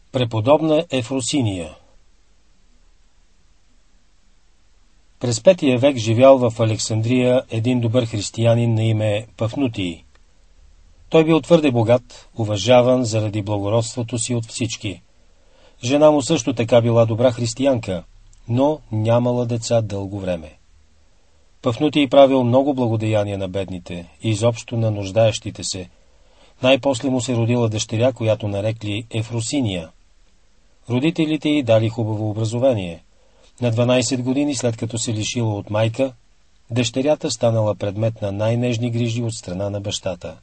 Преподобна Ефросиния. През 5 век живял в Александрия един добър християнин на име Пафнутий. Той бил твърде богат, уважаван заради благородството си от всички. Жена му също така била добра християнка, но нямала деца дълго време. Пафнутий правил много благодеяния на бедните и изобщо на нуждаещите се. Най-после му се родила дъщеря, която нарекли Ефросиния. Родителите й дали хубаво образование. На 12 години, след като се лишила от майка, дъщерята станала предмет на най-нежни грижи от страна на бащата.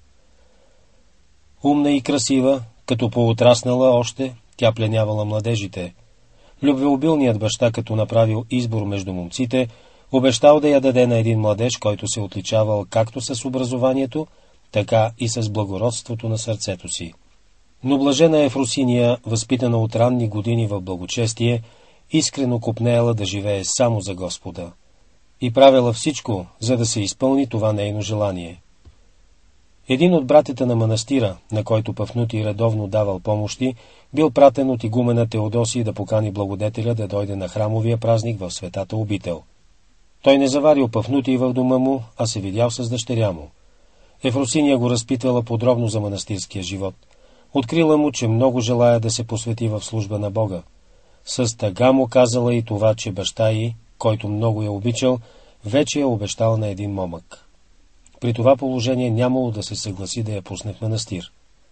Умна и красива, като поотраснала още, тя пленявала младежите. Любвеобилният баща, като направил избор между момците, обещал да я даде на един младеж, който се отличавал както с образованието, така и с благородството на сърцето си. Но блажена Ефросиния, възпитана от ранни години в благочестие, искрено копнеела да живее само за Господа и правила всичко, за да се изпълни това нейно желание. Един от братята на манастира, на който Пафнутий редовно давал помощи, бил пратен от игумена Теодосий да покани благодетеля да дойде на храмовия празник в светата обител. Той не заварил Пафнутий в дома му, а се видял с дъщеря му. Ефросиния го разпитвала подробно за манастирския живот. Открила му, че много желая да се посвети в служба на Бога. С тъга му казала и това, че баща й, който много я обичал, вече я обещал на един момък. При това положение нямало да се съгласи да я пусне в манастир.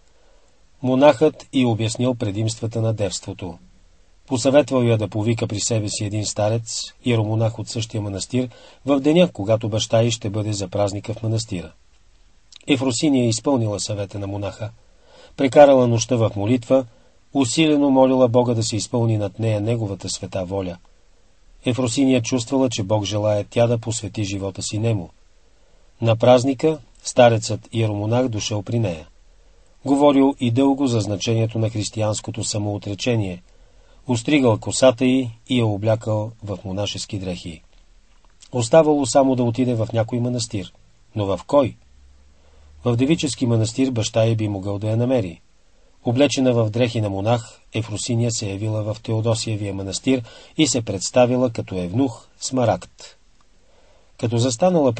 Монахът й обяснил предимствата на девството. Посъветвал я да повика при себе си един старец, иеромонах от същия манастир, в деня, когато баща й ще бъде за празника в манастира. Ефросиния изпълнила съвета на монаха. Прекарала нощта в молитва, усилено молила Бога да се изпълни над нея неговата света воля. Ефросиния чувствала, че Бог желае тя да посвети живота си нему. На празника старецът иеромонах дошъл при нея. Говорил и дълго за значението на християнското самоотречение. Остригал косата й и я облякал в монашески дрехи. Оставало само да отиде в някой манастир. Но в кой? В девически манастир баща й би могъл да я намери. Облечена в дрехи на монах, Ефросиния се явила в Теодосиевия манастир и се представила като евнух Смарагд. Като застанала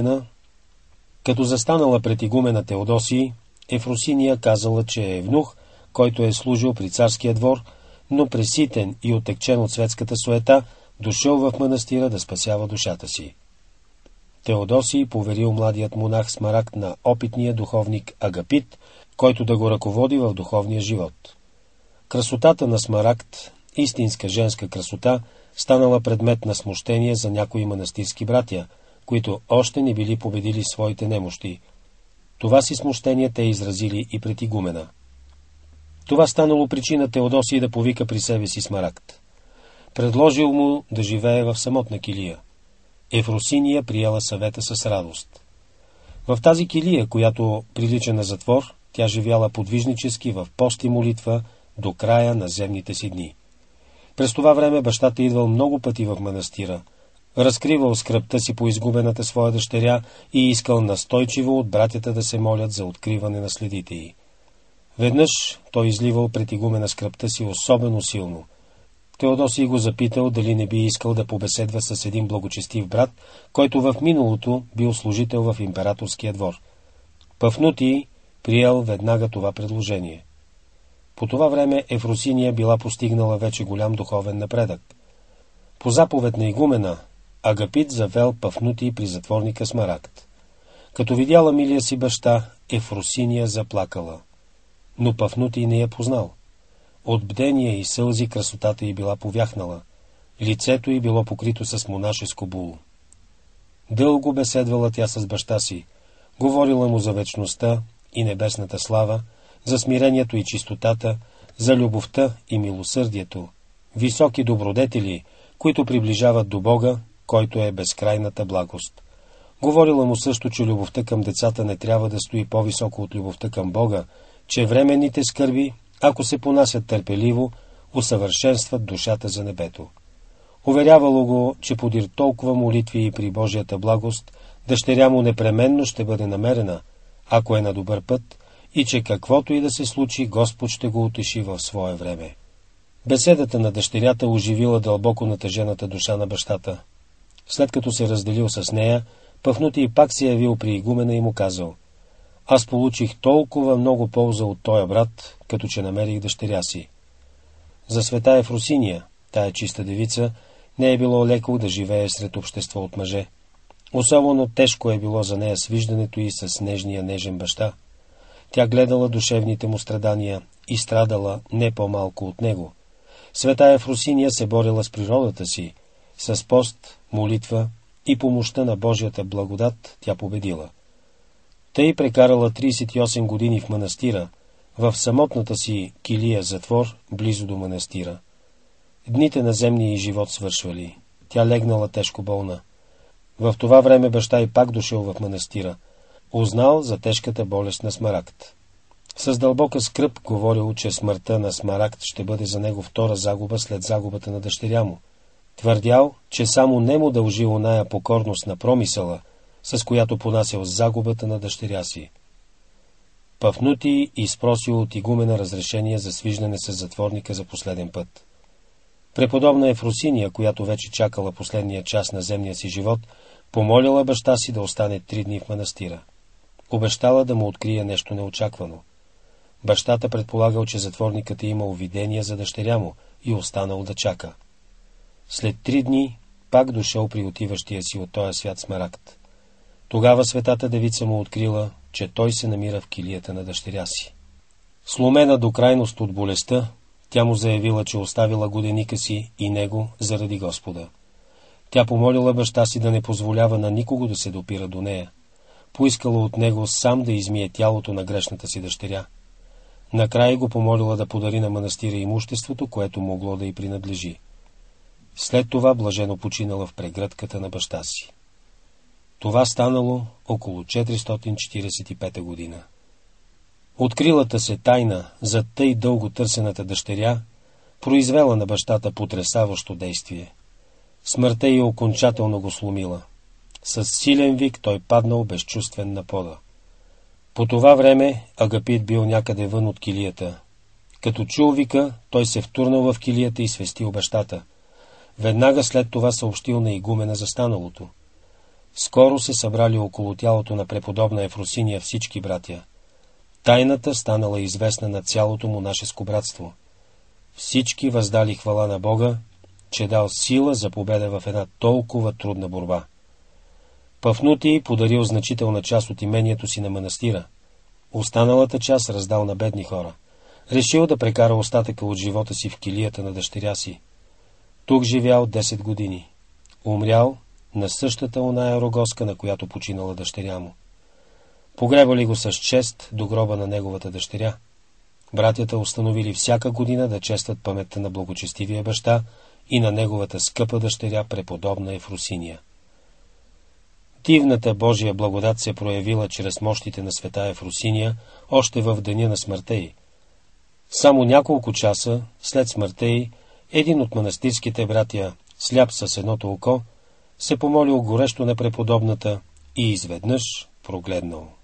пред игумена Теодосий, Ефросиния казала, че е евнух, който е служил при царския двор, но преситен и отекчен от светската суета, дошъл в манастира да спасява душата си. Теодосий поверил младият монах Смарагд на опитния духовник Агапит, който да го ръководи в духовния живот. Красотата на Смарагд, истинска женска красота, станала предмет на смущение за някои манастирски братя, които още не били победили своите немощи. Това си смущение те изразили и пред игумена. Това станало причина Теодосий да повика при себе си Смарагд. Предложил му да живее в самотна килия. Ефросиния приела съвета с радост. В тази килия, която прилича на затвор, тя живяла подвижнически в пост и молитва до края на земните си дни. През това време бащата идвал много пъти в манастира, разкривал скръбта си по изгубената своя дъщеря и искал настойчиво от братята да се молят за откриване на следите й. Веднъж той изливал пред игумена скръбта си особено силно. Теодосий го запитал дали не би искал да побеседва с един благочестив брат, който в миналото бил служител в императорския двор. Пафнутий приел веднага това предложение. По това време Ефросиния била постигнала вече голям духовен напредък. По заповед на игумена, Агапит завел Пафнутий при затворника Смарагд. Като видяла милия си баща, Ефросиния заплакала. Но Пафнутий не я познал. От бдение и сълзи красотата й била повяхнала. Лицето й било покрито с монашеско було. Дълго беседвала тя с баща си. Говорила му за вечността и небесната слава, за смирението и чистотата, за любовта и милосърдието, високи добродетели, които приближават до Бога, който е безкрайната благост. Говорила му също, че любовта към децата не трябва да стои по-високо от любовта към Бога, че временните скърби, ако се понасят търпеливо, усъвършенстват душата за небето. Уверявало го, че подир толкова молитви и при Божията благост, дъщеря му непременно ще бъде намерена, ако е на добър път, и че каквото и да се случи, Господ ще го утеши в свое време. Беседата на дъщерята оживила дълбоко натъжената душа на бащата. След като се разделил с нея, Пафнутий пак се явил при игумена и му казал: аз получих толкова много полза от тоя брат, като че намерих дъщеря си. За света Ефросиния, тая чиста девица, не е било леко да живее сред общество от мъже. Особено тежко е било за нея свиждането и с нежния нежен баща. Тя гледала душевните му страдания и страдала не по-малко от него. Света Ефросиния се борила с природата си, с пост, молитва и помощта на Божията благодат тя победила. Тъй прекарала 38 години в манастира, в самотната си килия затвор, близо до манастира. Дните на земния й живот свършвали. Тя легнала тежко болна. В това време баща й пак дошъл в манастира. Узнал за тежката болест на Смарагд. С дълбока скръб говорил, че смъртта на Смарагд ще бъде за него втора загуба след загубата на дъщеря му. Твърдял, че само не му дължи оная покорност на промисъла, с която понасял загубата на дъщеря си. Пафнутий изпросил от игумена разрешение за свиждане с затворника за последен път. Преподобна Ефросиния, която вече чакала последния час на земния си живот, помолила баща си да остане 3 дни в манастира. Обещала да му открие нещо неочаквано. Бащата предполагал, че затворникът е имал видение за дъщеря му и останал да чака. След 3 дни пак дошъл при отиващия си от този свят Смарагд. Тогава светата девица му открила, че той се намира в килията на дъщеря си. Сломена до крайност от болестта, тя му заявила, че оставила годеника си и него заради Господа. Тя помолила баща си да не позволява на никого да се допира до нея. Поискала от него сам да измие тялото на грешната си дъщеря. Накрая го помолила да подари на манастира имуществото, което могло да й принадлежи. След това блажено починала в прегръдката на баща си. Това станало около 445 година. Открилата се тайна за тъй дълго търсената дъщеря произвела на бащата потресаващо действие. Смъртта й окончателно го сломила. С силен вик той паднал безчувствен на пода. По това време Агапит бил някъде вън от килията. Като чул вика, той се втурнал в килията и свестил бащата. Веднага след това съобщил на игумена за станалото. Скоро се събрали около тялото на преподобна Ефросиния всички братя. Тайната станала известна на цялото монашеско братство. Всички въздали хвала на Бога, че дал сила за победа в една толкова трудна борба. Пафнутий подарил значителна част от имението си на манастира. Останалата част раздал на бедни хора. Решил да прекара остатъка от живота си в килията на дъщеря си. Тук живял 10 години. Умрял на същата оная рогозка, на която починала дъщеря му. Погребали го с чест до гроба на неговата дъщеря. Братята установили всяка година да честват паметта на благочестивия баща и на неговата скъпа дъщеря, преподобна Ефросиния. Дивната Божия благодат се проявила чрез мощите на света Ефросиния още в деня на смъртта й. Само няколко часа след смъртта й, един от манастирските братя, сляп с едното око, се помолил горещо на преподобната и изведнъж прогледнал.